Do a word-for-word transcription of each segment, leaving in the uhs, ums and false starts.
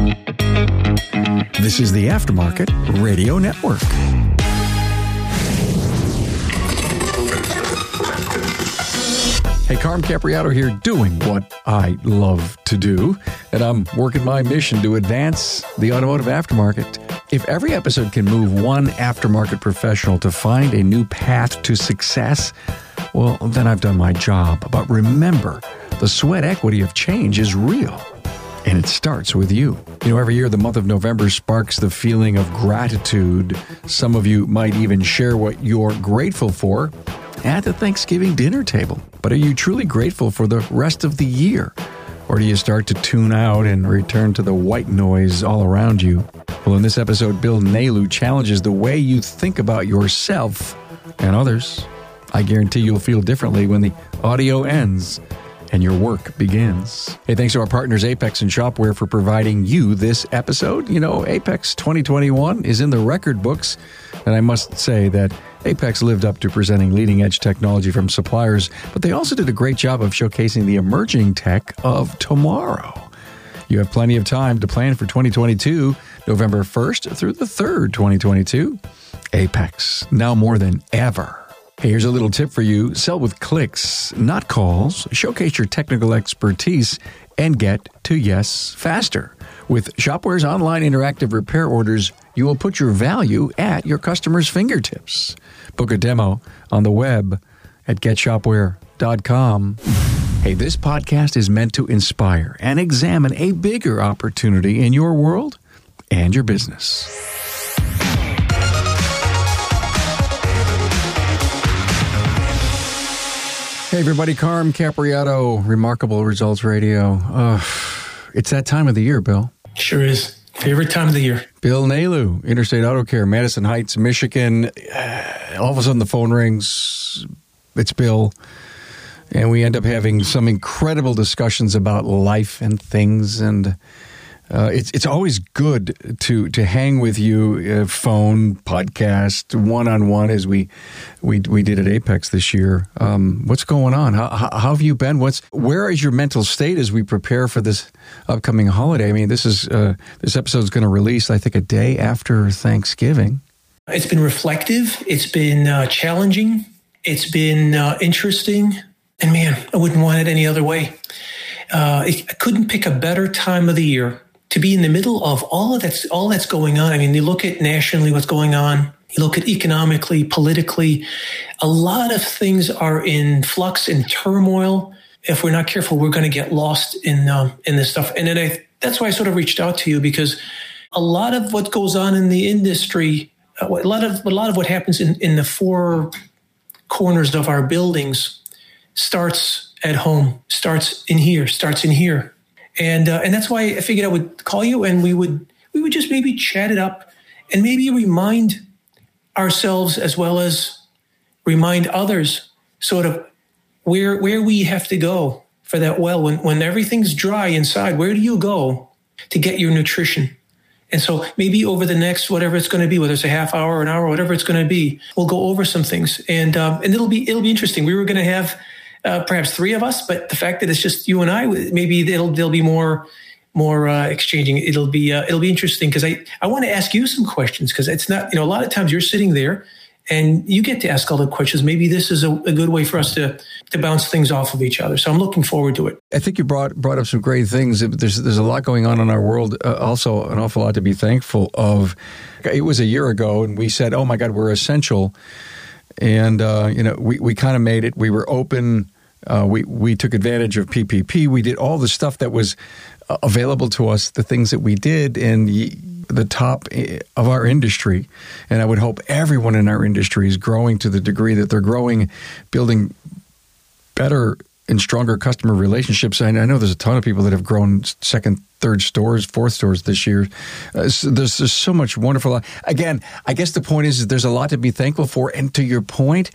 This is the Aftermarket Radio Network. Hey, Carm Capriato here, doing what I love to do, and I'm working my mission to advance the automotive aftermarket. If every episode can move one aftermarket professional to find a new path to success, well, then I've done my job. But remember, the sweat equity of change is real. And it starts with you. You know, every year the month of November sparks the feeling of gratitude. Some of you might even share what you're grateful for at the Thanksgiving dinner table. But are you truly grateful for the rest of the year? Or do you start to tune out and return to the white noise all around you? Well, in this episode, Bill Nalu challenges the way you think about yourself and others. I guarantee you'll feel differently when the audio ends and your work begins. Hey, thanks to our partners Apex and Shopware for providing you this episode. You know, Apex twenty twenty-one is in the record books, and I must say that Apex lived up to presenting leading-edge technology from suppliers, but they also did a great job of showcasing the emerging tech of tomorrow. You have plenty of time to plan for twenty twenty-two, November first through the third, twenty twenty-two. Apex, now more than ever. Hey, here's a little tip for you. Sell with clicks, not calls. Showcase your technical expertise and get to yes faster. With Shopware's online interactive repair orders, you will put your value at your customer's fingertips. Book a demo on the web at get shopware dot com. Hey, this podcast is meant to inspire and examine a bigger opportunity in your world and your business. Hey, everybody. Carm Capriato, Remarkable Results Radio. Uh, it's that time of the year, Bill. Sure is. Favorite time of the year. Bill Nalu, Interstate Auto Care, Madison Heights, Michigan. Uh, all of a sudden, the phone rings. It's Bill. And we end up having some incredible discussions about life and things. And uh, it's it's always good to to hang with you, uh, phone, podcast, one-on-one, as we we we did at Apex this year. Um, what's going on? How, how, how have you been? What's where is your mental state as we prepare for this upcoming holiday? I mean, this is uh, this episode is going to release, I think, a day after Thanksgiving. It's been reflective. It's been uh, challenging. It's been uh, interesting. And man, I wouldn't want it any other way. Uh, I couldn't pick a better time of the year to be in the middle of all of that's all that's going on. I mean, you look at nationally what's going on. You look at economically, politically. A lot of things are in flux and turmoil. If we're not careful, we're going to get lost in um, in this stuff. And then I, that's why I sort of reached out to you, because a lot of what goes on in the industry, a lot of a lot of what happens in, in the four corners of our buildings starts at home, starts in here, starts in here. And uh, and that's why I figured I would call you, and we would we would just maybe chat it up and maybe remind ourselves as well as remind others sort of where where we have to go for that well. When, when everything's dry inside, where do you go to get your nutrition? And so maybe over the next, whatever it's going to be, whether it's a half hour or an hour, whatever it's going to be, we'll go over some things. And um, and it'll be it'll be interesting. We were going to have Uh, perhaps three of us, but the fact that it's just you and I, maybe there'll there'll be more more uh, exchanging. It'll be uh, it'll be interesting, because I, I want to ask you some questions, because it's not, you know, a lot of times you're sitting there and you get to ask all the questions. Maybe this is a, a good way for us to to bounce things off of each other. So I'm looking forward to it. I think you brought brought up some great things. There's there's a lot going on in our world. Uh, also, an awful lot to be thankful of. It was a year ago, and we said, "Oh my God, we're essential." And, uh, you know, we, we kind of made it. We were open. Uh, we, we took advantage of P P P. We did all the stuff that was uh, available to us, the things that we did in the, the top of our industry. And I would hope everyone in our industry is growing to the degree that they're growing, building better and stronger customer relationships. I know there's a ton of people that have grown second, third stores, fourth stores this year. Uh, so there's, there's so much wonderful. Again, I guess the point is, is there's a lot to be thankful for. And to your point,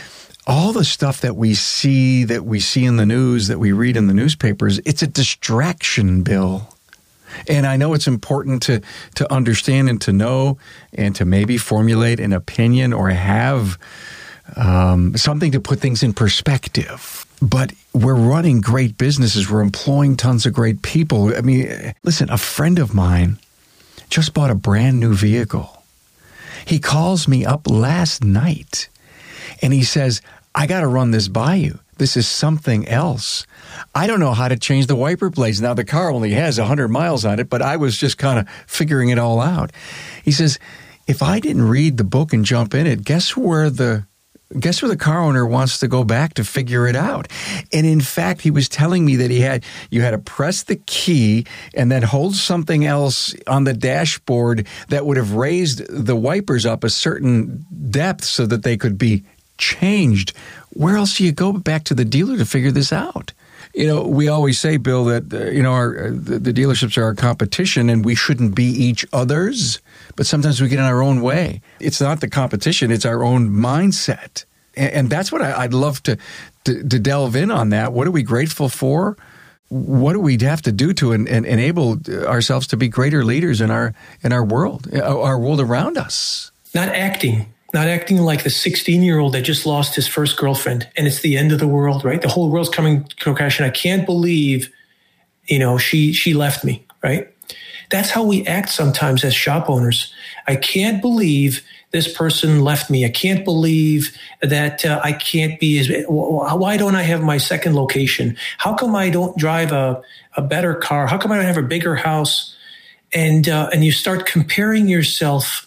all the stuff that we see, that we see in the news, that we read in the newspapers, it's a distraction, Bill. And I know it's important to, to understand and to know and to maybe formulate an opinion or have um, something to put things in perspective. But we're running great businesses. We're employing tons of great people. I mean, listen, a friend of mine just bought a brand new vehicle. He calls me up last night and he says, I got to run this by you. This is something else. I don't know how to change the wiper blades. Now, the car only has one hundred miles on it, but I was just kind of figuring it all out. He says, if I didn't read the book and jump in it, guess where the guess where the car owner wants to go back to figure it out? And in fact, he was telling me that he had you had to press the key and then hold something else on the dashboard that would have raised the wipers up a certain depth so that they could be changed. Where else do you go back to the dealer to figure this out? You know, we always say, Bill, that, uh, you know, our, uh, the, the dealerships are our competition and we shouldn't be each other's, but sometimes we get in our own way. It's not the competition, it's our own mindset. And, and that's what I, I'd love to, to, to delve in on that. What are we grateful for? What do we have to do to en, en, enable ourselves to be greater leaders in our, in our world, our world around us? Not acting. Not acting like the sixteen-year-old that just lost his first girlfriend and it's the end of the world, right? The whole world's coming to a crash and I can't believe, you know, she she left me, right? That's how we act sometimes as shop owners. I can't believe this person left me. I can't believe that uh, I can't be as, why don't I have my second location? How come I don't drive a, a better car? How come I don't have a bigger house? And, uh, and you start comparing yourself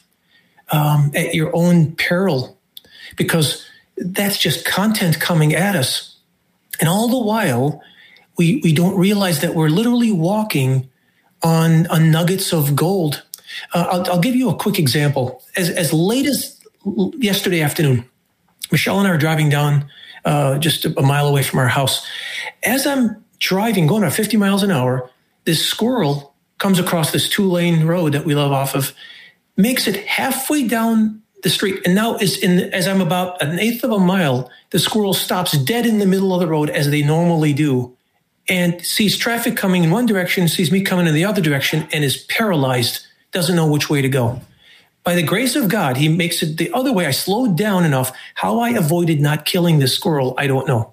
Um, at your own peril, because that's just content coming at us. And all the while, we, we don't realize that we're literally walking on, on nuggets of gold. Uh, I'll, I'll give you a quick example. As, as late as yesterday afternoon, Michelle and I are driving down uh, just a mile away from our house. As I'm driving, going about fifty miles an hour, this squirrel comes across this two-lane road that we live off of, makes it halfway down the street. And now is in, as I'm about an eighth of a mile, the squirrel stops dead in the middle of the road as they normally do and sees traffic coming in one direction, sees me coming in the other direction and is paralyzed, doesn't know which way to go. By the grace of God, he makes it the other way. I slowed down enough. How I avoided not killing this squirrel, I don't know.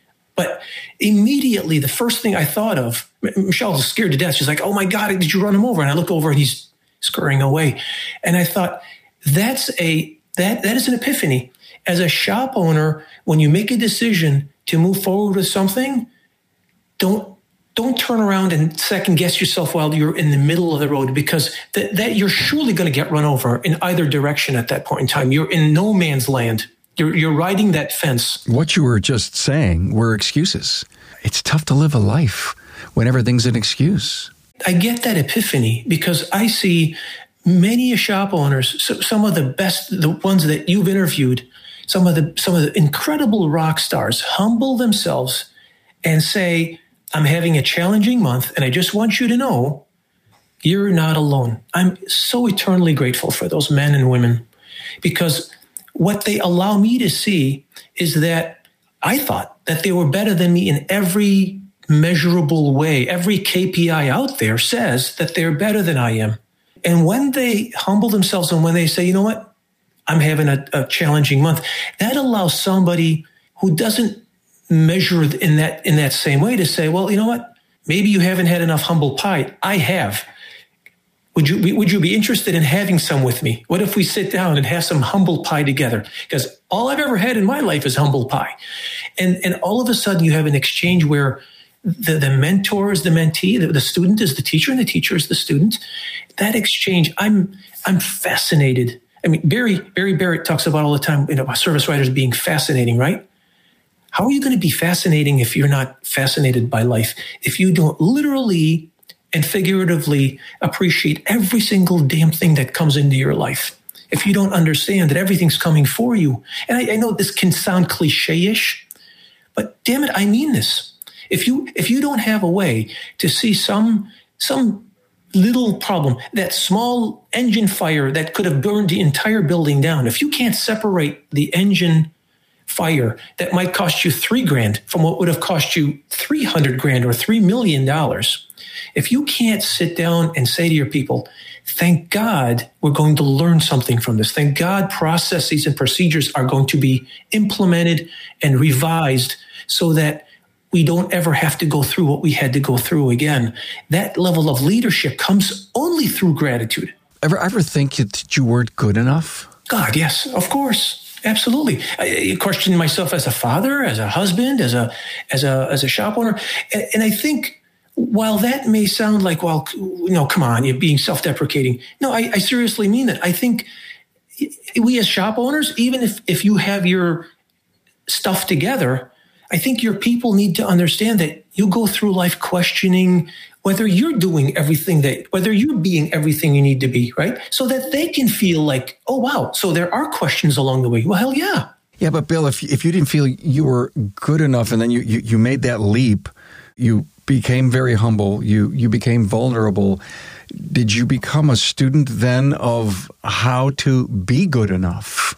But immediately, the first thing I thought of, Michelle was scared to death. She's like, oh my God, did you run him over? And I look over and he's scurrying away. And I thought, that's a that that is an epiphany. As a shop owner, when you make a decision to move forward with something, don't don't turn around and second guess yourself while you're in the middle of the road, because that, that you're surely going to get run over in either direction at that point in time. You're in no man's land. You're you're riding that fence. What you were just saying were excuses. It's tough to live a life when everything's an excuse. I get that epiphany because I see many shop owners, so some of the best, the ones that you've interviewed, some of the some of the incredible rock stars humble themselves and say, I'm having a challenging month, and I just want you to know you're not alone. I'm so eternally grateful for those men and women, because what they allow me to see is that I thought that they were better than me in every measurable way. Every K P I out there says that they're better than I am. And when they humble themselves and when they say, you know what, I'm having a, a challenging month, that allows somebody who doesn't measure in that in that same way to say, well, you know what, maybe you haven't had enough humble pie. I have. Would you would you be interested in having some with me? What if we sit down and have some humble pie together? Because all I've ever had in my life is humble pie. And, and all of a sudden you have an exchange where The, the mentor is the mentee, the, the student is the teacher, and the teacher is the student. That exchange, I'm I'm fascinated. I mean, Barry Barry Barrett talks about all the time, you know, service writers being fascinating, right? How are you going to be fascinating if you're not fascinated by life? If you don't literally and figuratively appreciate every single damn thing that comes into your life. If you don't understand that everything's coming for you. And I, I know this can sound cliche-ish, but damn it, I mean this. If you if you don't have a way to see some some little problem, that small engine fire that could have burned the entire building down, if you can't separate the engine fire that might cost you three grand from what would have cost you three hundred grand or three million dollars. If you can't sit down and say to your people, thank God we're going to learn something from this. Thank God processes and procedures are going to be implemented and revised so that we don't ever have to go through what we had to go through again. That level of leadership comes only through gratitude. Ever, ever think that you weren't good enough? God, yes, of course. Absolutely. I, I question myself as a father, as a husband, as a, as a, as a shop owner. And, and I think while that may sound like, well, you know, come on, you're being self-deprecating. No, I, I seriously mean that. I think we as shop owners, even if, if you have your stuff together, I think your people need to understand that you go through life questioning whether you're doing everything that, whether you're being everything you need to be, right? So that they can feel like, oh, wow, so there are questions along the way. Well, hell yeah. Yeah, but Bill, if if you didn't feel you were good enough and then you, you, you made that leap, you became very humble, you you became vulnerable, did you become a student then of how to be good enough?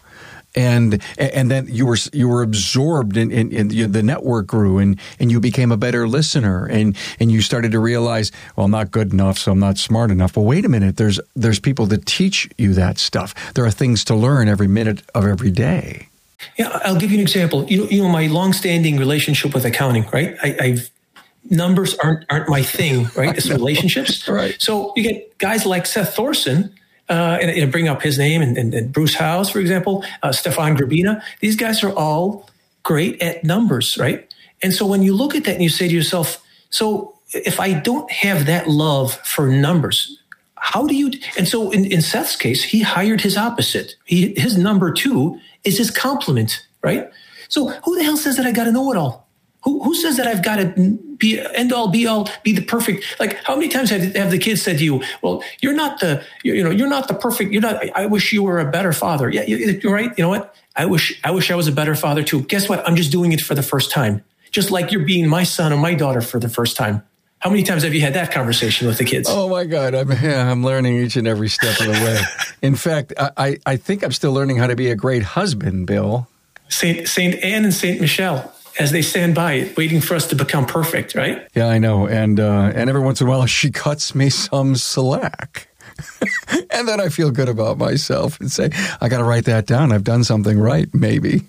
And and then you were you were absorbed in, in, in you, the network grew and, and you became a better listener and, and you started to realize, well, I'm not good enough, so I'm not smart enough. Well, wait a minute, there's there's people that teach you that stuff. There are things to learn every minute of every day. Yeah, I'll give you an example. You know, you know my longstanding relationship with accounting, right? I, I've numbers aren't aren't my thing, right? It's relationships. Right. So you get guys like Seth Thorson. Uh, and, and bring up his name, and, and, and Bruce Howes, for example, uh, Stefan Grabina. These guys are all great at numbers, right? And so when you look at that and you say to yourself, so if I don't have that love for numbers, how do you? And so in, in Seth's case, he hired his opposite. He, his number two is his complement, right? So who the hell says that I got to know it all? Who, who says that I've got to be end all be all, be the perfect? Like, how many times have, have the kids said to you, well, you're not the, you, you know, you're not the perfect, you're not, I, I wish you were a better father. Yeah, you, you're right. You know what? I wish, I wish I was a better father too. Guess what? I'm just doing it for the first time. Just like you're being my son or my daughter for the first time. How many times have you had that conversation with the kids? Oh my God. I'm, I'm learning each and every step of the way. In fact, I, I, I think I'm still learning how to be a great husband, Bill. Saint, Saint Anne and Saint Michelle, as they stand by, waiting for us to become perfect, right? Yeah, I know. And uh, and every once in a while, she cuts me some slack. And then I feel good about myself and say, I got to write that down. I've done something right, maybe.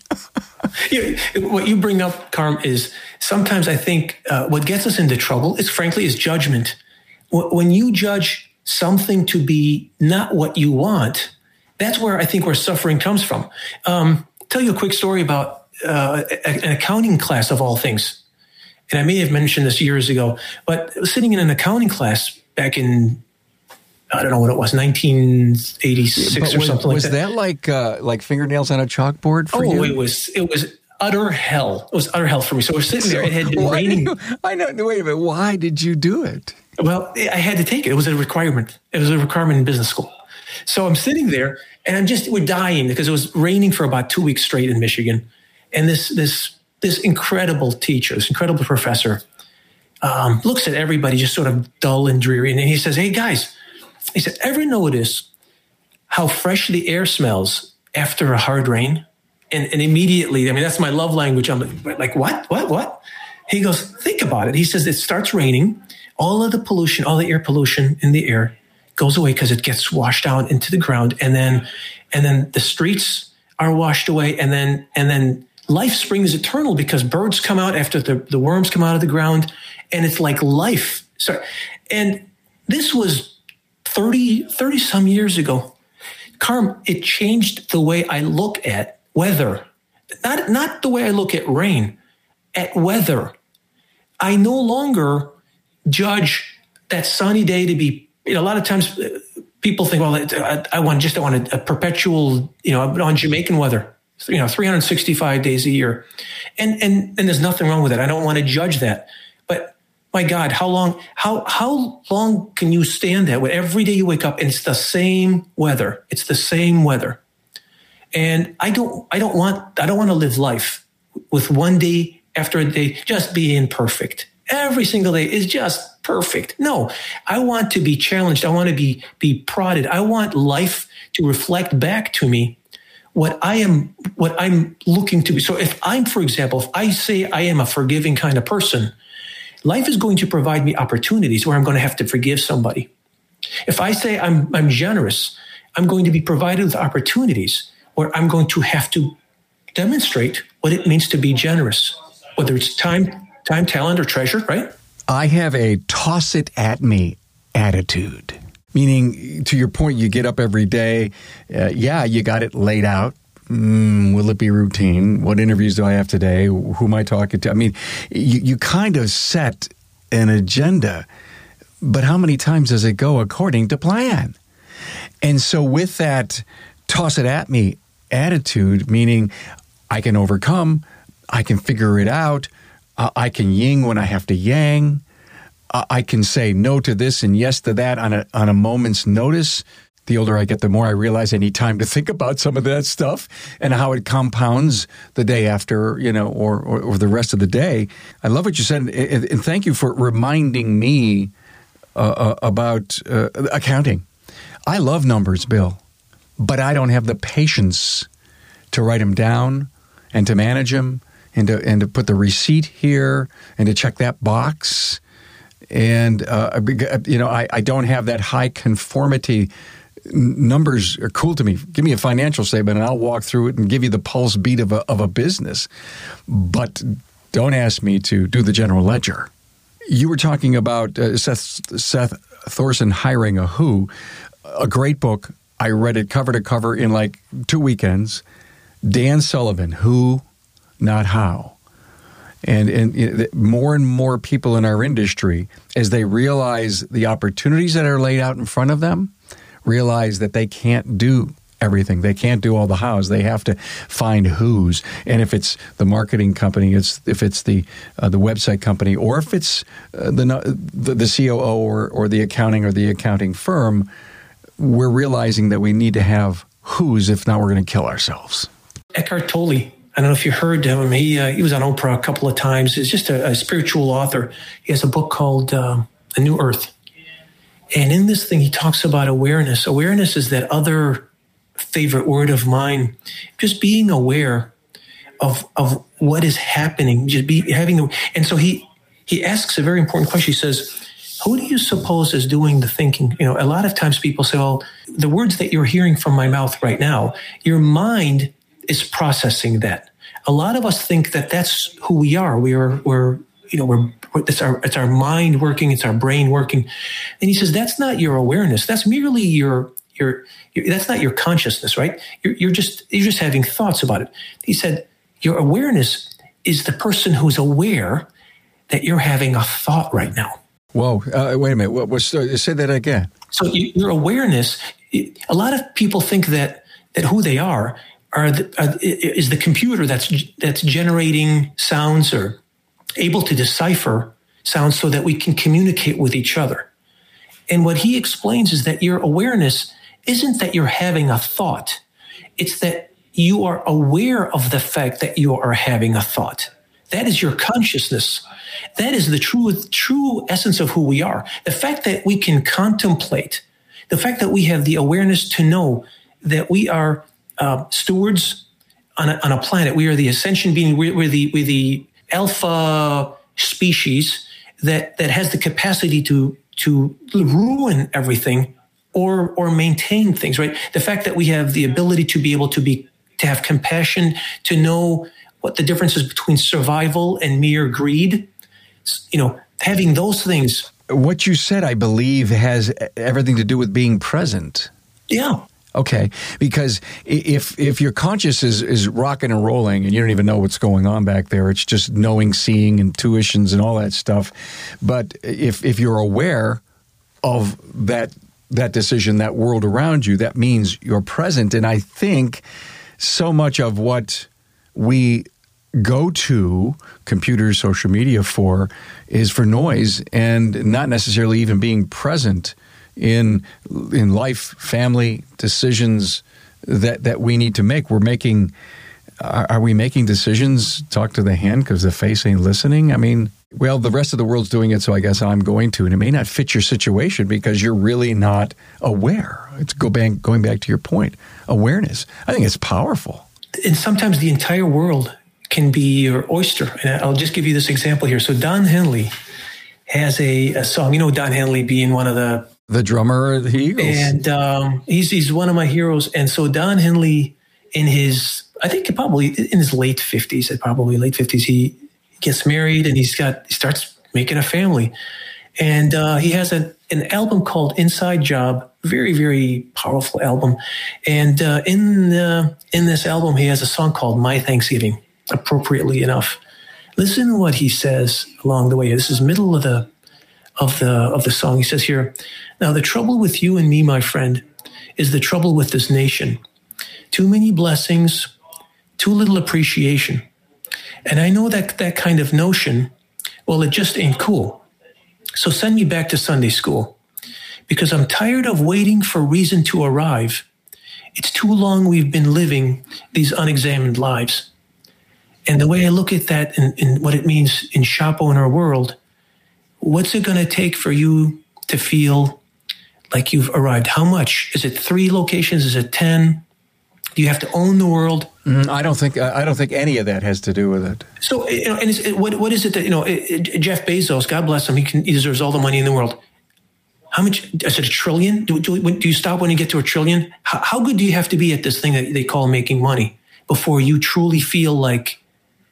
You know, what you bring up, Carm, is sometimes I think uh, what gets us into trouble is, frankly, is judgment. When you judge something to be not what you want, that's where I think where suffering comes from. Um, tell you a quick story about Uh, an accounting class of all things. And I may have mentioned this years ago, but sitting in an accounting class back in, I don't know what it was, nineteen eighty-six but or was, something was like that. Was that like uh, like fingernails on a chalkboard for oh, you? Oh, it was, it was utter hell. It was utter hell for me. So we're sitting there. It had been Why raining. You, I know. Wait a minute. Why did you do it? Well, I had to take it. It was a requirement. It was a requirement in business school. So I'm sitting there and I'm just, we're dying because it was raining for about two weeks straight in Michigan. And this this this incredible teacher, this incredible professor, um, looks at everybody just sort of dull and dreary. And he says, hey, guys, he said, ever notice how fresh the air smells after a hard rain? And, and immediately, I mean, that's my love language. I'm like, what, what, what? He goes, think about it. He says, it starts raining. All of the pollution, all the air pollution in the air goes away because it gets washed out into the ground. And then and then the streets are washed away. And then and then life springs eternal because birds come out after the, the worms come out of the ground, and it's like life. So, and this was thirty, thirty some years ago. Carm, it changed the way I look at weather. Not, not the way I look at rain, at weather. I no longer judge that sunny day to be, you know, a lot of times people think, well, I, I want just, I want a, a perpetual, you know, on Jamaican weather. You know, three hundred sixty-five days a year. And, and, and there's nothing wrong with it. I don't want to judge that. But my God, how long, how, how long can you stand that when every day you wake up and it's the same weather? It's the same weather. And I don't, I don't want, I don't want to live life with one day after a day just being perfect. Every single day is just perfect. No, I want to be challenged. I want to be, be prodded. I want life to reflect back to me what I am, what I'm looking to be. So if I'm, for example, if I say I am a forgiving kind of person, life is going to provide me opportunities where I'm going to have to forgive somebody. If I say I'm, I'm generous, I'm going to be provided with opportunities where I'm going to have to demonstrate what it means to be generous, whether it's time, time, talent, or treasure, right? I have a toss it at me attitude. Meaning, to your point, you get up every day. Uh, yeah, you got it laid out. Mm, will it be routine? What interviews do I have today? Who am I talking to? I mean, you, you kind of set an agenda, but how many times does it go according to plan? And so with that toss it at me attitude, meaning I can overcome, I can figure it out, uh, I can yin when I have to yang, I can say no to this and yes to that on a on a moment's notice. The older I get, the more I realize I need time to think about some of that stuff and how it compounds the day after, you know, or, or, or the rest of the day. I love what you said, and thank you for reminding me uh, about uh, accounting. I love numbers, Bill, but I don't have the patience to write them down and to manage them and to, and to put the receipt here and to check that box. And, uh, you know, I, I don't have that high conformity. Numbers are cool to me. Give me a financial statement and I'll walk through it and give you the pulse beat of a, of a business. But don't ask me to do the general ledger. You were talking about uh, Seth, Seth Thorson Hiring a Who, a great book. I read it cover to cover in like two weekends. Dan Sullivan, Who, Not How. And, and you know, more and more people in our industry, as they realize the opportunities that are laid out in front of them, realize that they can't do everything. They can't do all the hows. They have to find who's. And if it's the marketing company, it's if it's the uh, the website company, or if it's uh, the, the the C O O or or the accounting or the accounting firm, we're realizing that we need to have who's. If not, we're going to kill ourselves. Eckhart Tolle. I don't know if you heard him. He uh, he was on Oprah a couple of times. He's just a, a spiritual author. He has a book called uh, A New Earth. And in this thing, he talks about awareness. Awareness is that other favorite word of mine, just being aware of of what is happening, just be having. And so he he asks a very important question. He says, who do you suppose is doing the thinking? You know, a lot of times people say, well, the words that you're hearing from my mouth right now, your mind is processing that. A lot of us think that that's who we are. We are, we're, you know, we're, it's our, it's our mind working. It's our brain working. And he says, that's not your awareness. That's merely your, your, your that's not your consciousness, right? You're, you're just, you're just having thoughts about it. He said, your awareness is the person who's aware that you're having a thought right now. Whoa, uh, wait a minute. What was, uh, say that again. So you, your awareness, a lot of people think that, that who they are Are the, are, is the computer that's that's generating sounds or able to decipher sounds so that we can communicate with each other. And what he explains is that your awareness isn't that you're having a thought. It's that you are aware of the fact that you are having a thought. That is your consciousness. That is the true, true essence of who we are. The fact that we can contemplate, the fact that we have the awareness to know that we are Uh, stewards on a, on a planet. We are the ascension being. We're, we're the we're the alpha species that that has the capacity to to ruin everything or or maintain things. Right. The fact that we have the ability to be able to be to have compassion, to know what the difference is between survival and mere greed. You know, having those things. What you said, I believe, has everything to do with being present. Yeah. Okay, because if if your conscious is, is rocking and rolling and you don't even know what's going on back there, it's just knowing, seeing, intuitions and all that stuff. But if if you're aware of that that decision, that world around you, that means you're present. And I think so much of what we go to computers, social media for is for noise and not necessarily even being present in in life, family decisions that that we need to make. We're making, are, are we making decisions? Talk to the hand because the face ain't listening. I mean, well, the rest of the world's doing it, so I guess I'm going to. And it may not fit your situation because you're really not aware. It's go back, going back to your point, awareness. I think it's powerful. And sometimes the entire world can be your oyster. And I'll just give you this example here. So Don Henley has a, a song. You know, Don Henley being one of the the drummer of the Eagles, and um, he's he's one of my heroes. And so Don Henley, in his, I think probably in his late fifties, probably late fifties, he gets married and he's got he starts making a family, and uh, he has a, an album called Inside Job. Very, very powerful album. And uh, in the, in this album, he has a song called My Thanksgiving, appropriately enough. Listen to what he says along the way. This is middle of the of the of the song. He says here, "Now the trouble with you and me, my friend, is the trouble with this nation. Too many blessings, too little appreciation. And I know that that kind of notion, well, it just ain't cool. So send me back to Sunday school. Because I'm tired of waiting for reason to arrive. It's too long we've been living these unexamined lives." And the way I look at that and, and what it means in shop owner world, what's it going to take for you to feel like you've arrived? How much? Is it three locations? Is it ten? Do you have to own the world? Mm, I don't think I don't think any of that has to do with it. So, you know, and it's, what what is it that, you know, Jeff Bezos, God bless him, he, can, he deserves all the money in the world. How much? Is it a trillion? Do, do, do you stop when you get to a trillion? How, how good do you have to be at this thing that they call making money before you truly feel like,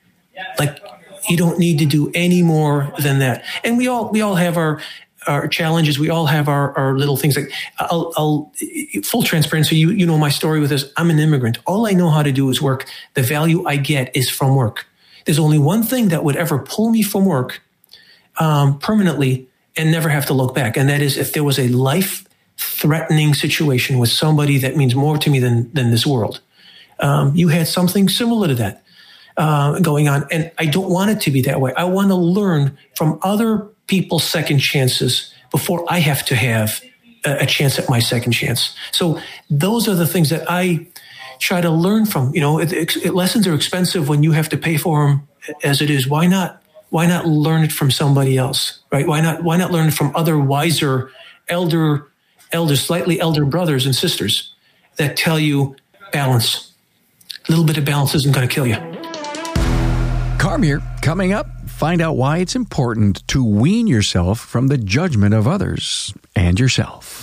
like you don't need to do any more than that? And we all we all have our our challenges. We all have our, our little things. Like I'll, I'll full transparency. You you know my story with this. I'm an immigrant. All I know how to do is work. The value I get is from work. There's only one thing that would ever pull me from work um, permanently and never have to look back. And that is if there was a life-threatening situation with somebody that means more to me than, than this world. Um, you had something similar to that uh, going on. And I don't want it to be that way. I want to learn from other people's second chances before I have to have a, a chance at my second chance. So those are the things that I try to learn from. You know, it, it, lessons are expensive when you have to pay for them as it is. Why not? Why not learn it from somebody else, right? Why not? Why not learn it from other wiser, elder, elder, slightly elder brothers and sisters that tell you balance. A little bit of balance isn't going to kill you. Carm here. Coming up, find out why it's important to wean yourself from the judgment of others and yourself.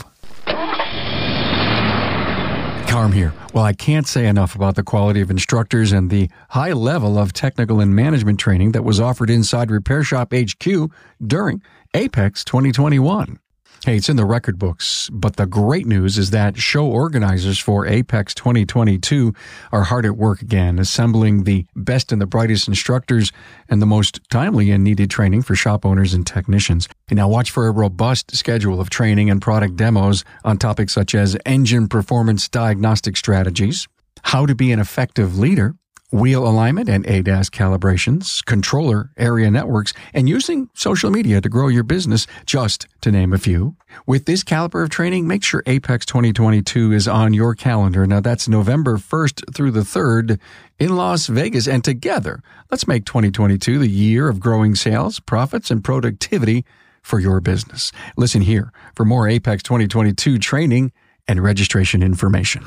Carm here. Well, I can't say enough about the quality of instructors and the high level of technical and management training that was offered inside Repair Shop H Q during Apex twenty twenty-one. Hey, it's in the record books, but the great news is that show organizers for Apex twenty twenty-two are hard at work again, assembling the best and the brightest instructors and the most timely and needed training for shop owners and technicians. And now watch for a robust schedule of training and product demos on topics such as engine performance diagnostic strategies, how to be an effective leader, wheel alignment and A D A S calibrations, controller area networks, and using social media to grow your business, just to name a few. With this caliber of training, make sure Apex twenty twenty-two is on your calendar. Now, that's November first through the third in Las Vegas. And together, let's make twenty twenty-two the year of growing sales, profits, and productivity for your business. Listen here for more Apex twenty twenty-two training and registration information.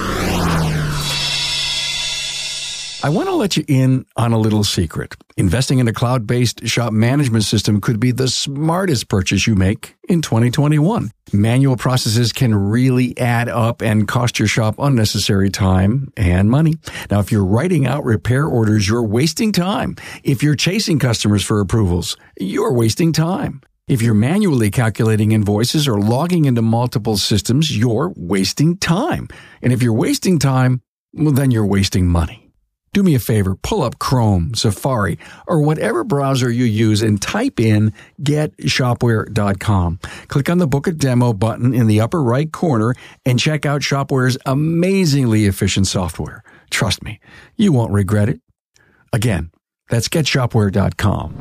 I want to let you in on a little secret. Investing in a cloud-based shop management system could be the smartest purchase you make in twenty twenty-one. Manual processes can really add up and cost your shop unnecessary time and money. Now, if you're writing out repair orders, you're wasting time. If you're chasing customers for approvals, you're wasting time. If you're manually calculating invoices or logging into multiple systems, you're wasting time. And if you're wasting time, well, then you're wasting money. Do me a favor, pull up Chrome, Safari, or whatever browser you use and type in get shopware dot com. Click on the Book a Demo button in the upper right corner and check out Shopware's amazingly efficient software. Trust me, you won't regret it. Again, that's get shopware dot com.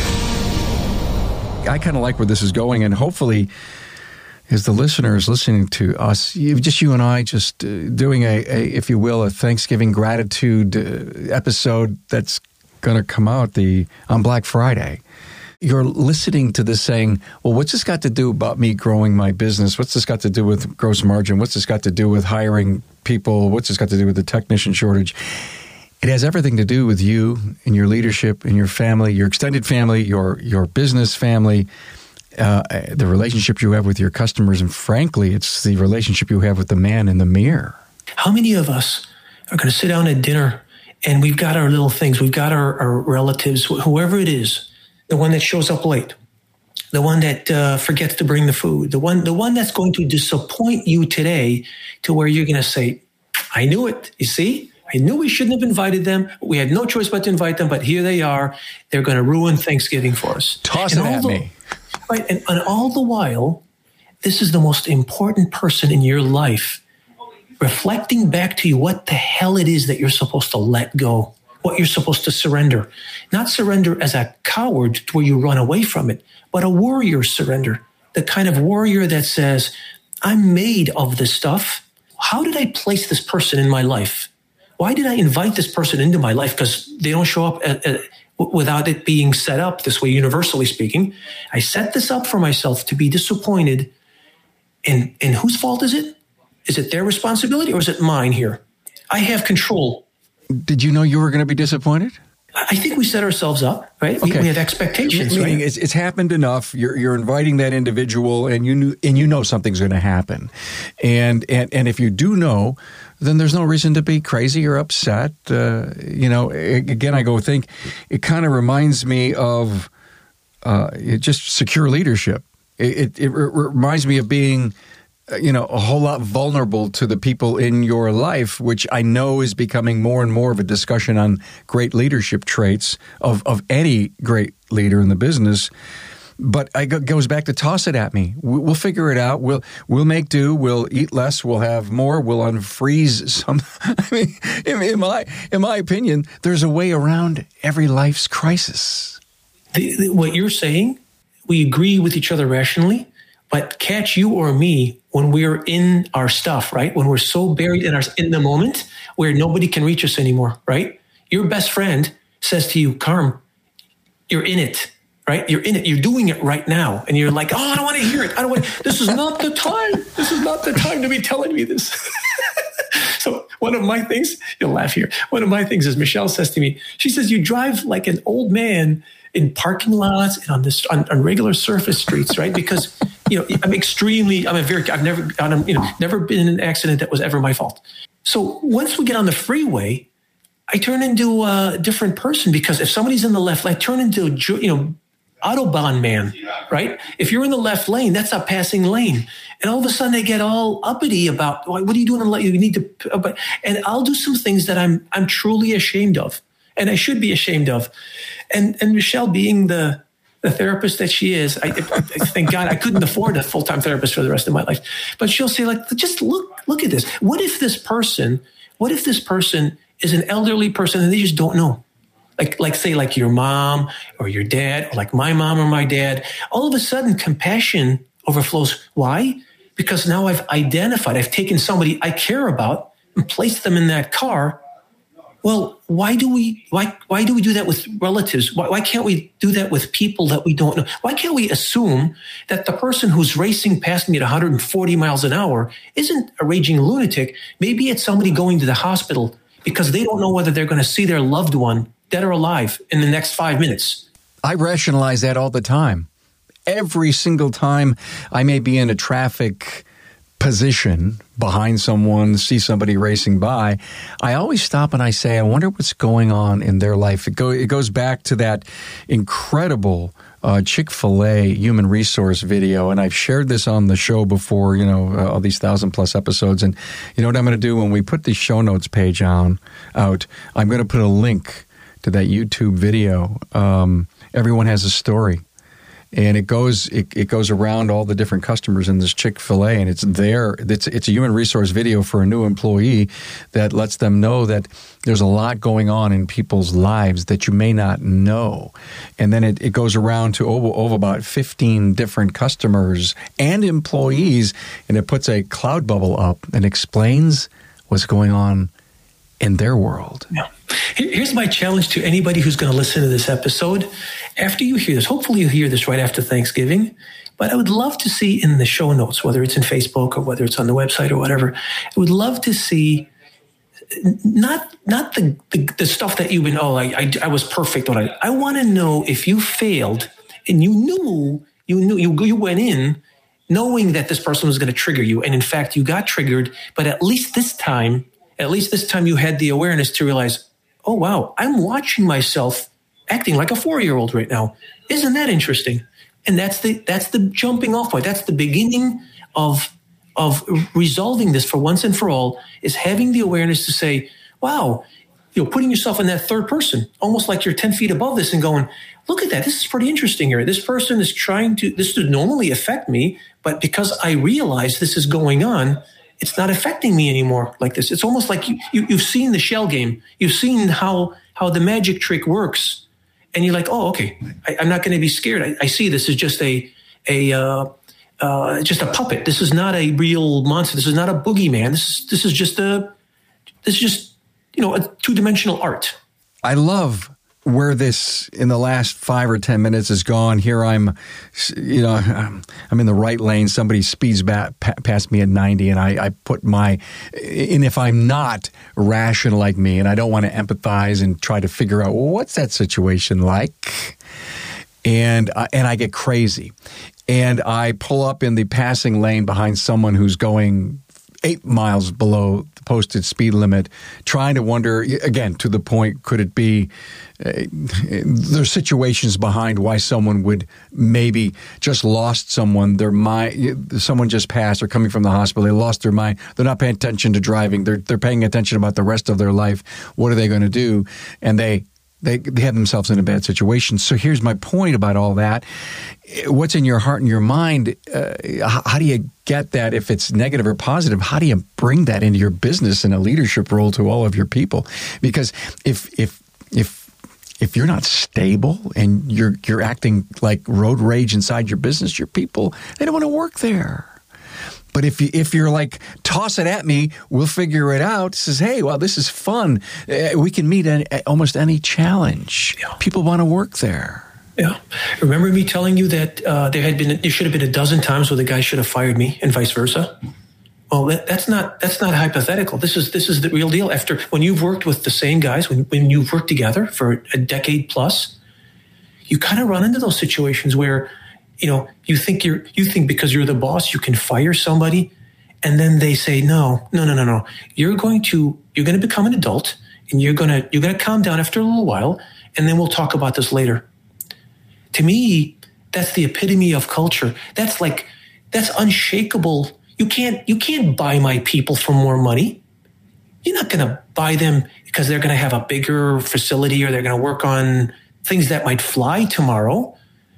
I kind of like where this is going, and hopefully, as the listeners listening to us, you, just you and I, just uh, doing a, a, if you will, a Thanksgiving gratitude uh, episode that's going to come out the on Black Friday. you're listening to this saying, well, what's this got to do about me growing my business? What's this got to do with gross margin? What's this got to do with hiring people? What's this got to do with the technician shortage? It has everything to do with you and your leadership and your family, your extended family, your your business family, uh, the relationship you have with your customers. And frankly, it's the relationship you have with the man in the mirror. How many of us are going to sit down at dinner and we've got our little things, we've got our, our relatives, whoever it is, the one that shows up late, the one that uh, forgets to bring the food, the one, the one that's going to disappoint you today to where you're going to say, I knew it, you see? I knew we shouldn't have invited them. We had no choice but to invite them, but here they are. They're going to ruin Thanksgiving for us. Toss it at the, me. Right, and, and all the while, this is the most important person in your life, reflecting back to you what the hell it is that you're supposed to let go, what you're supposed to surrender. Not surrender as a coward to where you run away from it, but a warrior surrender, the kind of warrior that says, I'm made of this stuff. How did I place this person in my life? Why did I invite this person into my life? Because they don't show up at, at, without it being set up this way, universally speaking. I set this up for myself to be disappointed. And, and whose fault is it? Is it their responsibility or is it mine here? I have control. Did you know you were going to be disappointed? I think we set ourselves up, right? Okay. We, we have expectations. Meaning right? it's, it's happened enough. You're you're inviting that individual, and you knew, and you know something's going to happen, and and and if you do know, then there's no reason to be crazy or upset. Uh, you know, again, I go think it kind of reminds me of uh, just secure leadership. It, it, it reminds me of being, you know, a whole lot vulnerable to the people in your life, which I know is becoming more and more of a discussion on great leadership traits of, of any great leader in the business. But it goes back to toss it at me. We'll figure it out. We'll we'll make do. We'll eat less. We'll have more. We'll unfreeze some. I mean, in, in my in my opinion, there's a way around every life's crisis. The, the, what you're saying, we agree with each other rationally. But catch you or me when we're in our stuff, right? When we're so buried in our in the moment where nobody can reach us anymore, right? Your best friend says to you, Carm, you're in it, right? You're in it. You're doing it right now. And you're like, oh, I don't want to hear it. I don't want to, this is not the time. This is not the time to be telling me this. So one of my things, you'll laugh here. One of my things is Michelle says to me, she says, you drive like an old man in parking lots and on this on, on regular surface streets, right? Because you know I'm extremely, I'm a very, I've never, I'm, you know, never been in an accident that was ever my fault. So once we get on the freeway, I turn into a different person because if somebody's in the left, I turn into you know Autobahn man, right? If you're in the left lane, that's a passing lane, and all of a sudden they get all uppity about what are you doing in the left? You need to, and I'll do some things that I'm I'm truly ashamed of. And I should be ashamed of. And and Michelle, being the, the therapist that she is, I, I thank God I couldn't afford a full-time therapist for the rest of my life. But she'll say, like, just look, look at this. What if this person, what if this person is an elderly person and they just don't know? Like, like say, like your mom or your dad, or like my mom or my dad. All of a sudden, compassion overflows. Why? Because now I've identified, I've taken somebody I care about and placed them in that car. Well, why do we why why do we do that with relatives? Why, why can't we do that with people that we don't know? Why can't we assume that the person who's racing past me at one hundred forty miles an hour isn't a raging lunatic? Maybe it's somebody going to the hospital because they don't know whether they're going to see their loved one, dead or alive, in the next five minutes. I rationalize that all the time. Every single time I may be in a traffic position behind someone, see somebody racing by, I always stop and I say, I wonder what's going on in their life. It, go, it goes back to that incredible uh, Chick-fil-A human resource video, and I've shared this on the show before, you know, uh, all these thousand plus episodes, and you know what I'm going to do when we put the show notes page on out, I'm going to put a link to that YouTube video. Um, everyone has a story. And it goes it, it goes around all the different customers in this Chick-fil-A, and it's there. It's it's a human resource video for a new employee that lets them know that there's a lot going on in people's lives that you may not know. And then it, it goes around to over, over about fifteen different customers and employees, and it puts a cloud bubble up and explains what's going on in their world. Yeah. Here's my challenge to anybody who's going to listen to this episode. After you hear this, hopefully you hear this right after Thanksgiving, but I would love to see in the show notes, whether it's in Facebook or whether it's on the website or whatever, I would love to see not not the, the, the stuff that you've been, oh, I, I, I was perfect. Or I, I want to know if you failed and you knew, you knew, you, you went in knowing that this person was going to trigger you. And in fact, you got triggered, but at least this time, at least this time you had the awareness to realize, oh, wow, I'm watching myself acting like a four-year-old right now. Isn't that interesting? And that's the that's the jumping off point. That's the beginning of, of resolving this for once and for all, is having the awareness to say, wow, you know, putting yourself in that third person, almost like you're ten feet above this and going, look at that. This is pretty interesting here. This person is trying to, this would normally affect me, but because I realize this is going on, it's not affecting me anymore like this. It's almost like you, you, you've seen the shell game. You've seen how how the magic trick works. And you're like, oh, okay, I, I'm not going to be scared. I, I see this is just a a uh, uh, just a puppet. This is not a real monster. This is not a boogeyman. This is this is just a this is just, you know, a two-dimensional art. I love where this in the last five or ten minutes is gone. Here I'm, you know, I'm in the right lane. Somebody speeds back past me at ninety, and I, I put my, and if I'm not rational like me, and I don't want to empathize and try to figure out, well, what's that situation like? And uh, and I get crazy, and I pull up in the passing lane behind someone who's going eight miles below the posted speed limit, trying to wonder, again, to the point, could it be uh, there's situations behind why someone would maybe just lost someone, their mind, someone just passed or coming from the hospital, they lost their mind, they're not paying attention to driving, they're they're paying attention about the rest of their life, what are they going to do? And they They, they have themselves in a bad situation. So here's my point about all that. What's in your heart and your mind? Uh, how, how do you get that, if it's negative or positive? How do you bring that into your business and a leadership role to all of your people? Because if if if if you're not stable and you're you're acting like road rage inside your business, your people, they don't want to work there. But if you, if you're like, toss it at me, we'll figure it out. Says, hey, well, this is fun. Uh, we can meet any, almost any challenge. Yeah. People want to work there. Yeah. Remember me telling you that uh, there had been, there should have been a dozen times where the guy should have fired me and vice versa? Well, that, that's not that's not hypothetical. This is this is the real deal. After when you've worked with the same guys, when when you've worked together for a decade plus, you kind of run into those situations where, you know, you think you're, you think because you're the boss, you can fire somebody, and then they say, no, no, no, no, no. You're going to, you're going to become an adult, and you're going to, you're going to calm down after a little while, and then we'll talk about this later. To me, that's the epitome of culture. That's like, that's unshakable. You can't, you can't buy my people for more money. You're not going to buy them because they're going to have a bigger facility or they're going to work on things that might fly tomorrow.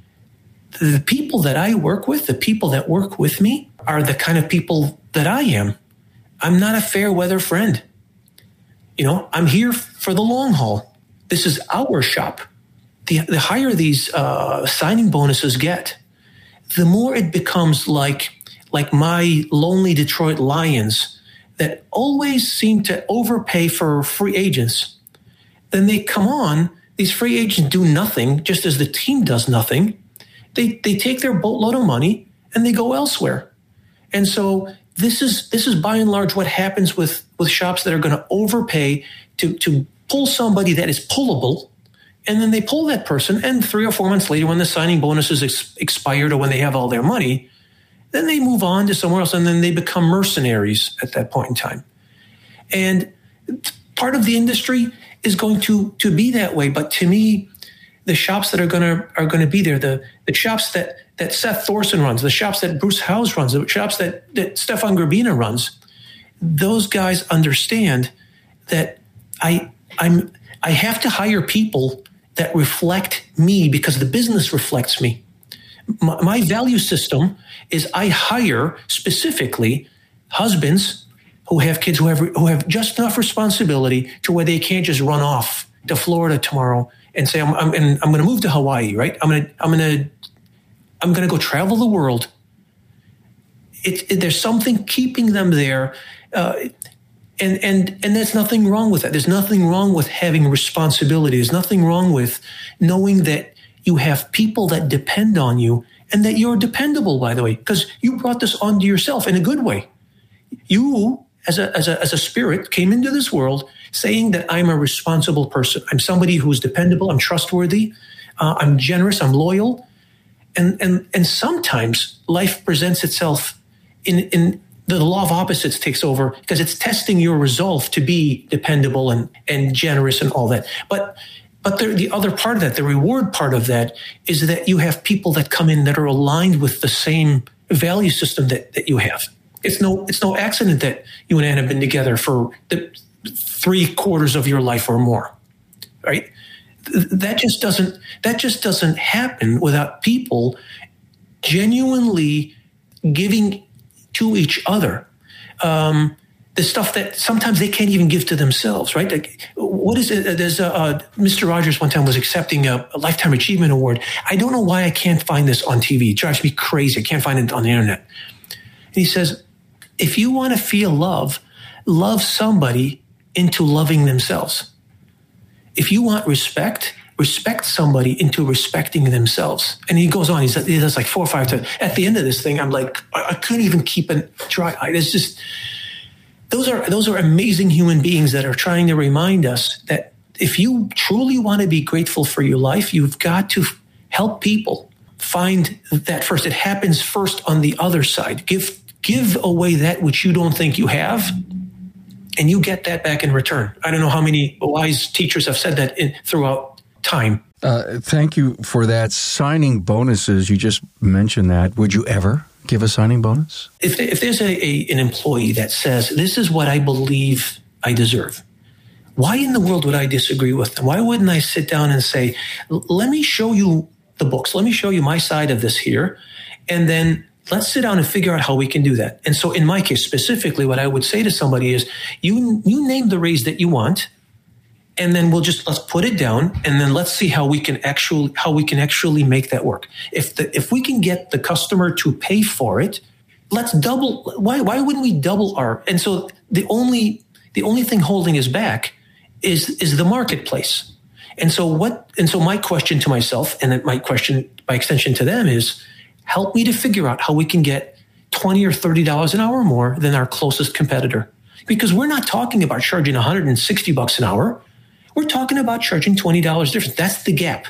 The people that I work with, the people that work with me, are the kind of people that I am. I'm not a fair weather friend. You know, I'm here for the long haul. This is our shop. The, the higher these uh, signing bonuses get, the more it becomes like, like my lonely Detroit Lions that always seem to overpay for free agents. Then they come on, these free agents do nothing, just as the team does nothing. They they take their boatload of money and they go elsewhere. And so this is this is by and large what happens with, with shops that are going to overpay to, to pull somebody that is pullable, and then they pull that person, and three or four months later when the signing bonus is ex- expired or when they have all their money, then they move on to somewhere else, and then they become mercenaries at that point in time. And part of the industry is going to, to be that way. But to me, the shops that are going to are going to be there, the the shops that that Seth Thorson runs, the shops that Bruce Howes runs, the shops that that Stefan Grabina runs, those guys understand that I I'm I have to hire people that reflect me because the business reflects me. My, my value system is I hire specifically husbands who have kids who have who have just enough responsibility to where they can't just run off to Florida tomorrow and say, I'm, I'm, and I'm going to move to Hawaii, right? I'm going to, I'm going to, I'm going to go travel the world. It, it, there's something keeping them there. Uh, And, and, and there's nothing wrong with that. There's nothing wrong with having responsibility. There's nothing wrong with knowing that you have people that depend on you and that you're dependable, by the way, because you brought this onto yourself in a good way. You, as a, as a, as a spirit, came into this world saying that I'm a responsible person. I'm somebody who's dependable. I'm trustworthy. Uh, I'm generous. I'm loyal. And, and, and sometimes life presents itself in, in the law of opposites takes over because it's testing your resolve to be dependable and, and generous and all that. But But the, the other part of that, the reward part of that, is that you have people that come in that are aligned with the same value system that, that you have. It's no it's no accident that you and Ann have been together for the three quarters of your life or more, right? That just doesn't that just doesn't happen without people genuinely giving to each other um, the stuff that sometimes they can't even give to themselves, right? Like, what is it? There's a, uh, Mister Rogers one time was accepting a, a Lifetime Achievement Award. I don't know why I can't find this on T V. It drives me crazy. I can't find it on the internet. And he says, if you want to feel love, love somebody into loving themselves. If you want respect, respect somebody into respecting themselves. And he goes on, he says, he does like four or five times. At the end of this thing, I'm like, I, I couldn't even keep a dry eye. It's just, those are, those are amazing human beings that are trying to remind us that if you truly want to be grateful for your life, you've got to help people find that first. It happens first on the other side. Give, give away that which you don't think you have, and you get that back in return. I don't know how many wise teachers have said that in, throughout time. Uh, thank you for that. Signing bonuses, you just mentioned that. Would you ever give a signing bonus? If, if there's a, a, an employee that says, this is what I believe I deserve, why in the world would I disagree with them? Why wouldn't I sit down and say, let me show you the books. Let me show you my side of this here. And then let's sit down and figure out how we can do that. And so in my case, specifically, what I would say to somebody is, you, you name the raise that you want, and then we'll just, let's put it down, and then let's see how we can actually, how we can actually make that work. If the, if we can get the customer to pay for it, let's double. Why, why wouldn't we double our, and so the only, the only thing holding us back is, is the marketplace. And so what, and so my question to myself, and then my question by extension to them is, help me to figure out how we can get twenty or thirty dollars an hour more than our closest competitor. Because we're not talking about charging one hundred sixty bucks an hour. We're talking about charging twenty dollars difference. That's the gap.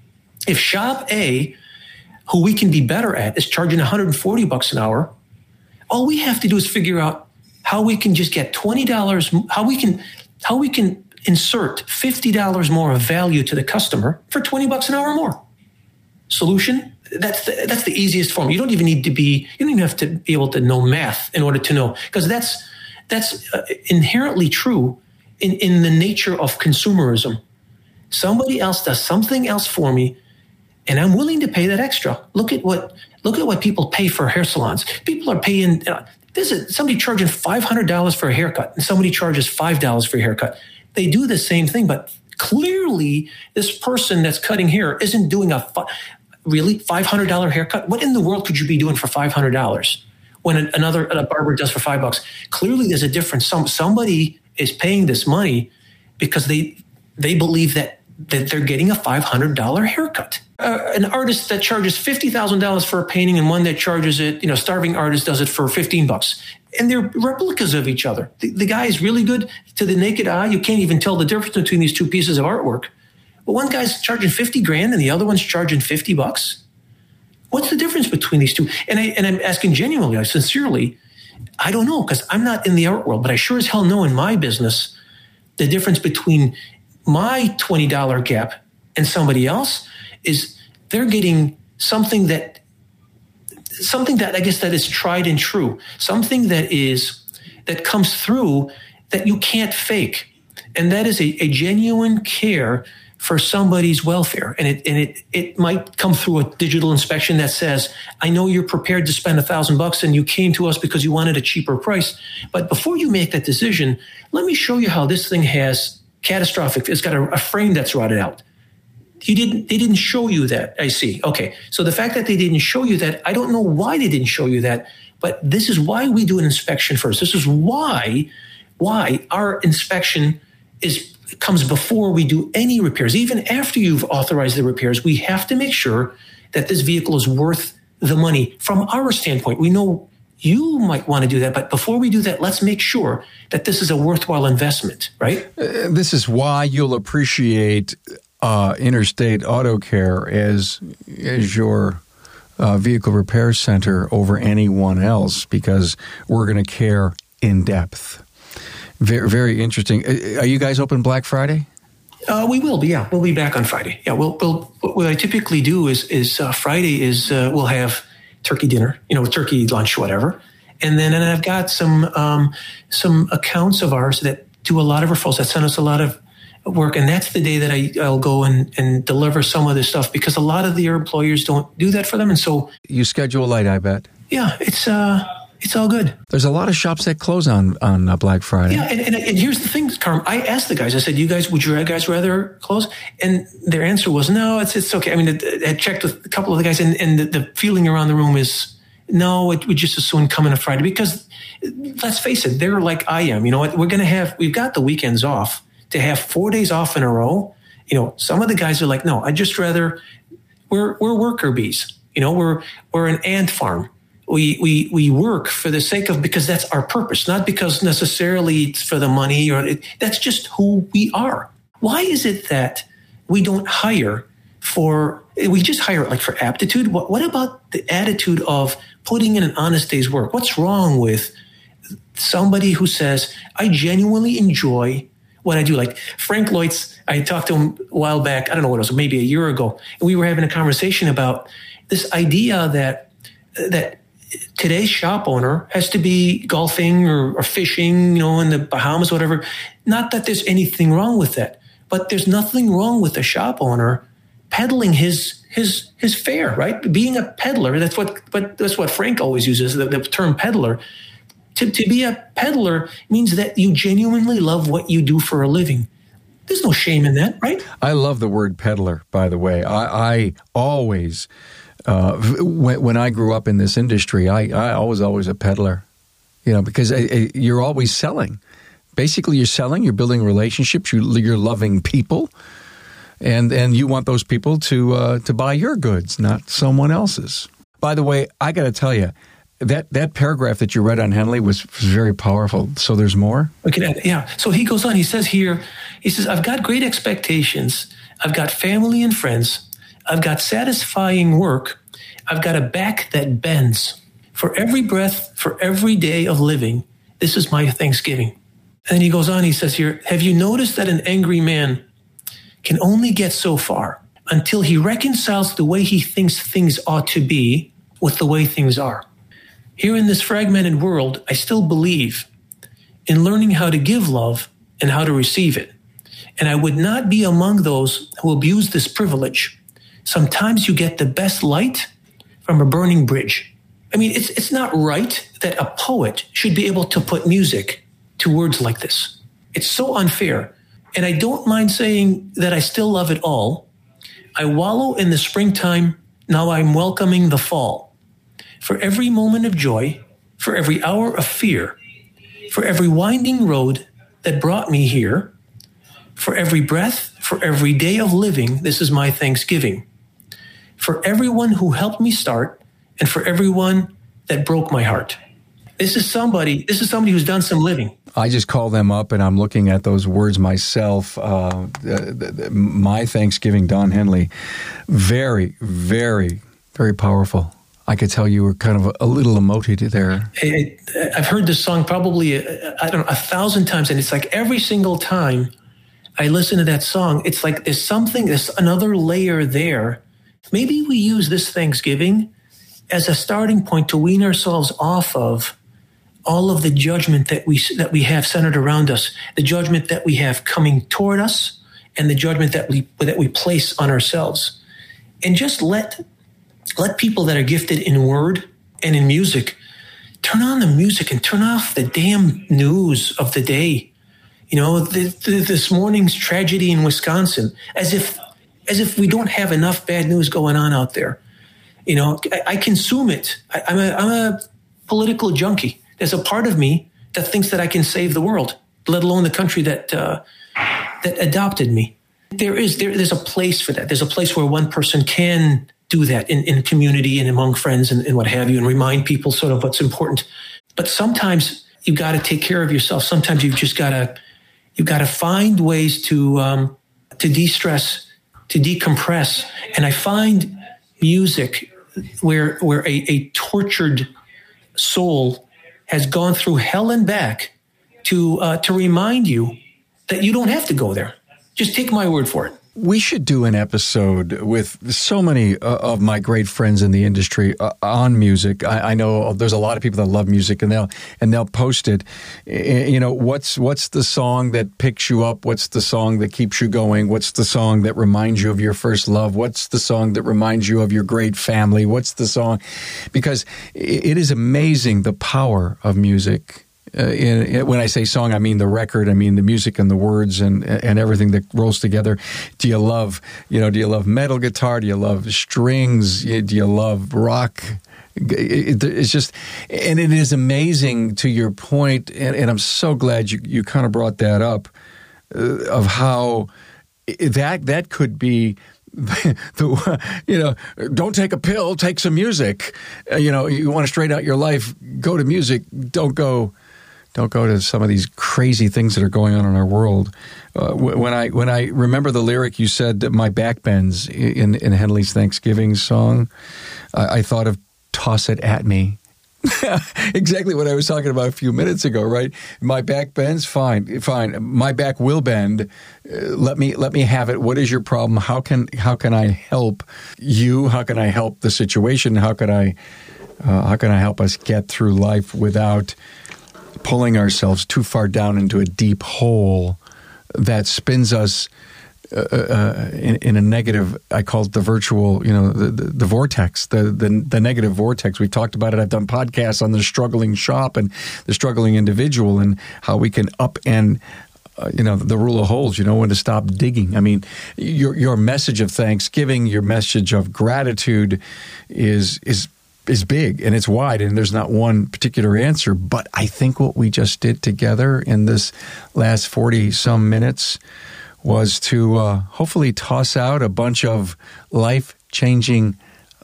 If shop A, who we can be better at, is charging one hundred forty bucks an hour, all we have to do is figure out how we can just get twenty dollars, how we can, how we can insert fifty dollars more of value to the customer for twenty bucks an hour more. Solution? That's the, that's the easiest form. You don't even need to be, you don't even have to be able to know math in order to know, because that's, that's uh, inherently true in, in the nature of consumerism. Somebody else does something else for me, and I'm willing to pay that extra. Look at what, look at what people pay for hair salons. People are paying, uh, this is somebody charging five hundred dollars for a haircut, and somebody charges five dollars for a haircut. They do the same thing, but clearly this person that's cutting hair isn't doing a, fu- really five hundred dollars haircut. What in the world could you be doing for five hundred dollars when another a barber does for five bucks? Clearly there's a difference. Some, somebody is paying this money because they, they believe that, that they're getting a five hundred dollars haircut. Uh, an artist that charges fifty thousand dollars for a painting and one that charges it, you know, starving artist does it for fifteen bucks. And they're replicas of each other. The, the guy is really good to the naked eye. You can't even tell the difference between these two pieces of artwork. But one guy's charging fifty grand and the other one's charging fifty bucks. What's the difference between these two? And, I, and I'm asking genuinely, I sincerely, I don't know, because I'm not in the art world, but I sure as hell know in my business the difference between my twenty dollars gap and somebody else is they're getting something that, something that I guess that is tried and true, something that is, that comes through that you can't fake. And that is a, a genuine care for somebody's welfare. And it, and it, it might come through a digital inspection that says, I know you're prepared to spend a thousand bucks and you came to us because you wanted a cheaper price. But before you make that decision, let me show you how this thing has catastrophic, it's got a, a frame that's rotted out. You didn't, they didn't show you that. I see. Okay. So the fact that they didn't show you that, I don't know why they didn't show you that, but this is why we do an inspection first. This is why why our inspection is comes before we do any repairs. Even after you've authorized the repairs, we have to make sure that this vehicle is worth the money. From our standpoint, we know you might want to do that, but before we do that, let's make sure that this is a worthwhile investment, right? Uh, this is why you'll appreciate uh, Interstate Auto Care as, as your uh, vehicle repair center over anyone else, because we're going to care in depth. Very, very interesting. Are you guys open Black Friday? Uh, we will be, yeah. We'll be back on Friday. Yeah, we'll, we'll what I typically do is, is uh, Friday is uh, we'll have turkey dinner, you know, turkey lunch, whatever. And then and I've got some um, some accounts of ours that do a lot of referrals, that send us a lot of work. And that's the day that I, I'll go and, and deliver some of this stuff, because a lot of the employers don't do that for them. And so... You schedule light, I bet. Yeah, it's... Uh, It's all good. There's a lot of shops that close on, on uh, Black Friday. Yeah, and, and, and here's the thing, Carm. I asked the guys, I said, you guys, would you guys rather close? And their answer was, no, it's it's okay. I mean, I had checked with a couple of the guys, and, and the, the feeling around the room is, no, it would just as soon come in a Friday. Because let's face it, they're like I am. You know what? We're going to have, we've got the weekends off. To have four days off in a row, you know, some of the guys are like, no, I'd just rather, we're, we're worker bees. You know, we're, we're an ant farm. We, we we work for the sake of, because that's our purpose, not because necessarily it's for the money, or it, that's just who we are. Why is it that we don't hire for, we just hire like for aptitude? What, what about the attitude of putting in an honest day's work? What's wrong with somebody who says, I genuinely enjoy what I do? Like Frank Leutz, I talked to him a while back, I don't know what it was, maybe a year ago, and we were having a conversation about this idea that that today's shop owner has to be golfing or, or fishing, you know, in the Bahamas, whatever. Not that there's anything wrong with that, but there's nothing wrong with the shop owner peddling his his his fare, right? Being a peddler, that's what but that's what Frank always uses, the, the term peddler. To to be a peddler means that you genuinely love what you do for a living. There's no shame in that, right? I love the word peddler, by the way. I, I always. Uh, when, when I grew up in this industry, I, I was always a peddler, you know, because I, I, you're always selling. Basically, you're selling, you're building relationships, you, you're loving people, and and you want those people to uh, to buy your goods, not someone else's. By the way, I got to tell you, that that paragraph that you read on Henley was, was very powerful. So there's more? Okay, yeah. So he goes on, he says here, he says, I've got great expectations. I've got family and friends. I've got satisfying work. I've got a back that bends. For every breath, for every day of living, this is my Thanksgiving. And then he goes on, he says here, have you noticed that an angry man can only get so far until he reconciles the way he thinks things ought to be with the way things are? Here in this fragmented world, I still believe in learning how to give love and how to receive it. And I would not be among those who abuse this privilege. Sometimes you get the best light from a burning bridge. I mean, it's it's not right that a poet should be able to put music to words like this. It's so unfair. And I don't mind saying that I still love it all. I wallow in the springtime, now I'm welcoming the fall. For every moment of joy, for every hour of fear, for every winding road that brought me here, for every breath, for every day of living, this is my Thanksgiving. For everyone who helped me start, and for everyone that broke my heart. This is somebody, this is somebody who's done some living. I just call them up, and I'm looking at those words myself. Uh, the, the, the, my Thanksgiving, Don Henley. Very, very, very powerful. I could tell you were kind of a, a little emoted there. I, I've heard this song probably, I don't know, a thousand times, and it's like every single time I listen to that song, it's like there's something, there's another layer there. Maybe we use this Thanksgiving as a starting point to wean ourselves off of all of the judgment that we that we have centered around us, the judgment that we have coming toward us, and the judgment that we that we place on ourselves, and just let let people that are gifted in word and in music turn on the music and turn off the damn news of the day. You know, the, the, this morning's tragedy in Wisconsin, as if. As if we don't have enough bad news going on out there. You know, I, I consume it. I, I'm, a, I'm a political junkie. There's a part of me that thinks that I can save the world. let alone the country that uh, that adopted me. There is there, there's a place for that. There's a place where one person can do that in, in a community and among friends and, and what have you, and remind people sort of what's important. But sometimes you've got to take care of yourself. Sometimes you've just got to you've got to find ways to um, to de-stress, to decompress. And I find music where where a, a tortured soul has gone through hell and back to uh, to remind you that you don't have to go there. Just take my word for it. We should do an episode with so many uh, of my great friends in the industry uh, on music. I, I know there's a lot of people that love music, and they'll and they'll post it. You know, what's what's the song that picks you up? What's the song that keeps you going? What's the song that reminds you of your first love? What's the song that reminds you of your great family? What's the song? Because it is amazing the power of music. Uh, in, in, when I say song, I mean the record. I mean the music and the words and and everything that rolls together. Do you love, you know, do you love metal guitar? Do you love strings? Do you love rock? It, it's just, and it is amazing to your point, and, and I'm so glad you, you kind of brought that up, uh, of how that that could be the, you know, don't take a pill, take some music. Uh, you know, you want to straighten out your life, go to music. Don't go. Don't go to some of these crazy things that are going on in our world. Uh, when I when I remember the lyric you said that my back bends in in Henley's Thanksgiving song, I, I thought of "Toss It at Me." Exactly what I was talking about a few minutes ago, right? My back bends, fine, fine. My back will bend. Uh, let me let me have it. What is your problem? How can how can I help you? How can I help the situation? How can I uh, how can I help us get through life without pulling ourselves too far down into a deep hole that spins us uh, uh, in, in a negative, I call it the virtual, you know, the, the, the vortex, the, the the negative vortex. We've talked about it. I've done podcasts on the struggling shop and the struggling individual and how we can up and, uh, you know, the rule of holes, you know, when to stop digging. I mean, your your message of thanksgiving, your message of gratitude is is is big and it's wide, and there's not one particular answer. But I think what we just did together in this last forty-some minutes was to uh, hopefully toss out a bunch of life-changing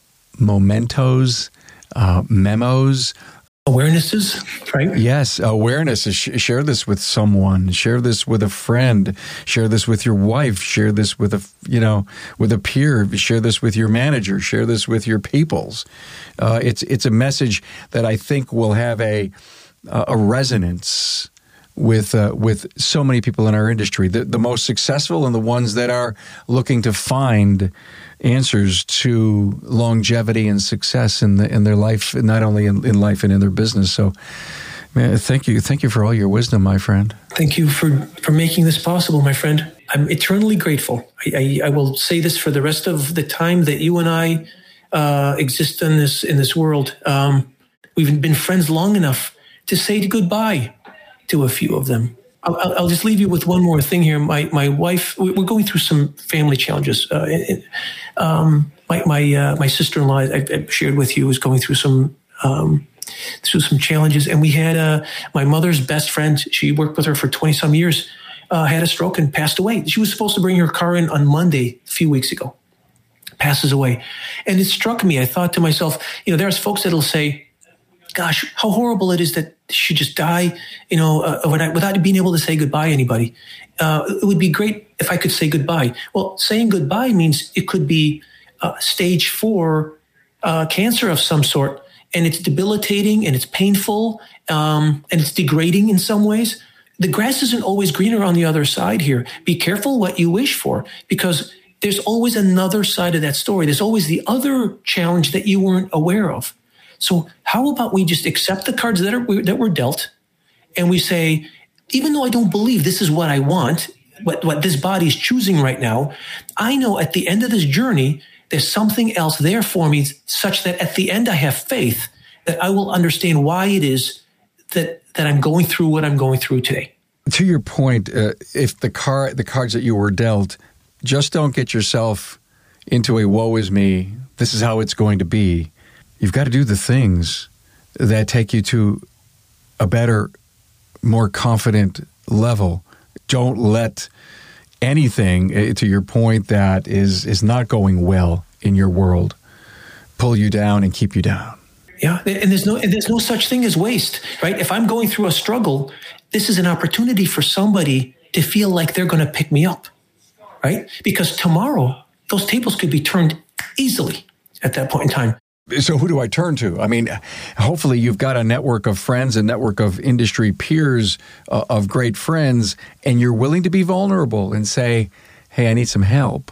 mementos, uh, memos, awarenesses, right? Yes, awareness. Share this with someone. Share this with a friend. Share this with your wife. Share this with a, you know, with a peer. Share this with your manager. Share this with your peoples. Uh, it's it's a message that I think will have a a resonance with uh, with so many people in our industry. The, the most successful and the ones that are looking to find answers to longevity and success in the, in their life, not only in, in life and in their business. So, man, thank you, thank you for all your wisdom, my friend. Thank you for, for making this possible, my friend. I'm eternally grateful. I, I, I will say this for the rest of the time that you and I uh, exist in this in this world. Um, we've been friends long enough to say goodbye to a few of them. I'll, I'll just leave you with one more thing here. My my wife, we're going through some family challenges. Uh, it, um, my my uh, my sister-in-law, I, I shared with you, was going through some um, through some challenges, and we had uh, my mother's best friend. She worked with her for twenty some years. Uh, had a stroke and passed away. She was supposed to bring her car in on Monday a few weeks ago. Passes away, and it struck me. I thought to myself, you know, there's folks that'll say, gosh, how horrible it is that she just die, you know, uh, without being able to say goodbye to anybody. Uh, it would be great if I could say goodbye. Well, saying goodbye means it could be uh, stage four uh, cancer of some sort, and it's debilitating and it's painful um, and it's degrading in some ways. The grass isn't always greener on the other side here. Be careful what you wish for, because there's always another side of that story. There's always the other challenge that you weren't aware of. So how about we just accept the cards that are that were dealt, and we say, even though I don't believe this is what I want, what, what this body is choosing right now, I know at the end of this journey, there's something else there for me, such that at the end I have faith that I will understand why it is that that I'm going through what I'm going through today. To your point, uh, if the car the cards that you were dealt, just don't get yourself into a woe is me, this is how it's going to be. You've got to do the things that take you to a better, more confident level. Don't let anything, to your point, that is is not going well in your world pull you down and keep you down. Yeah, and there's no and there's no such thing as waste, right? If I'm going through a struggle, this is an opportunity for somebody to feel like they're going to pick me up, right? Because tomorrow, those tables could be turned easily at that point in time. So who do I turn to? I mean, hopefully you've got a network of friends, a network of industry peers, uh, of great friends, and you're willing to be vulnerable and say, hey, I need some help.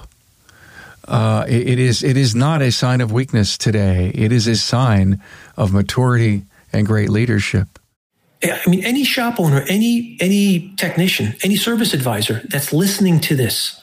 Uh, it, it is it is not a sign of weakness today. It is a sign of maturity and great leadership. I mean, any shop owner, any any technician, any service advisor that's listening to this,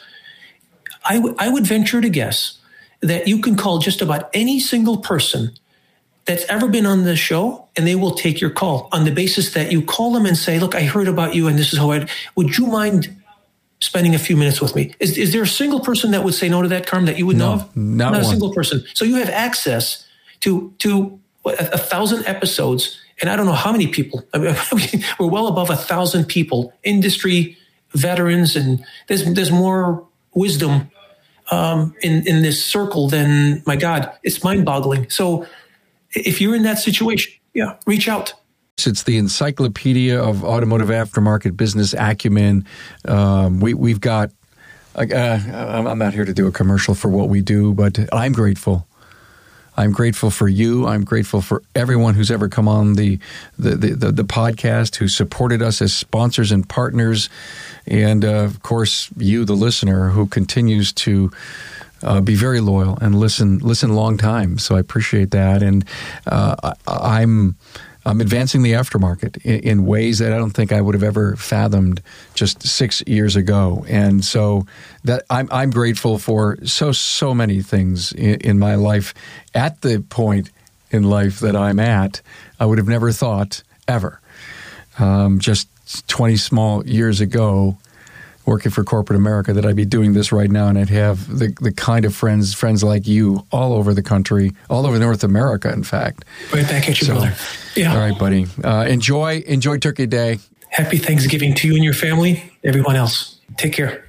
I, w- I would venture to guess that you can call just about any single person that's ever been on the show, and they will take your call on the basis that you call them and say, look, I heard about you, and this is how I, would you mind spending a few minutes with me? Is, is there a single person that would say no to that, Carm, that you would no, know of? Not, not a one. single person. So you have access to, to what, a, a thousand episodes, and I don't know how many people. I mean, we're well above a thousand people, industry veterans, and there's there's more wisdom Um, in, in this circle, then, my God, it's mind-boggling. So if you're in that situation, yeah, reach out. It's the encyclopedia of automotive aftermarket business acumen. Um, we, we've got, uh, I'm not here to do a commercial for what we do, but I'm grateful. I'm grateful for you. I'm grateful for everyone who's ever come on the the, the, the, the podcast, who supported us as sponsors and partners. And, uh, of course, you, the listener, who continues to uh, be very loyal and listen listen long time. So I appreciate that. And uh, I, I'm I'm advancing the aftermarket in, in ways that I don't think I would have ever fathomed just six years ago. And so that I'm I'm grateful for so so many things in, in my life. At the point in life that I'm at, I would have never thought ever. Um, just twenty small years ago, working for corporate America, that I'd be doing this right now, and I'd have the, the kind of friends, friends like you all over the country, all over North America, in fact. Right back at you, so, brother. Yeah. All right, buddy. Uh, enjoy, enjoy Turkey Day. Happy Thanksgiving to you and your family, everyone else. Take care.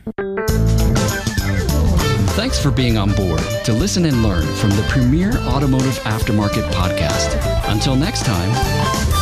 Thanks for being on board to listen and learn from the premier automotive aftermarket podcast. Until next time,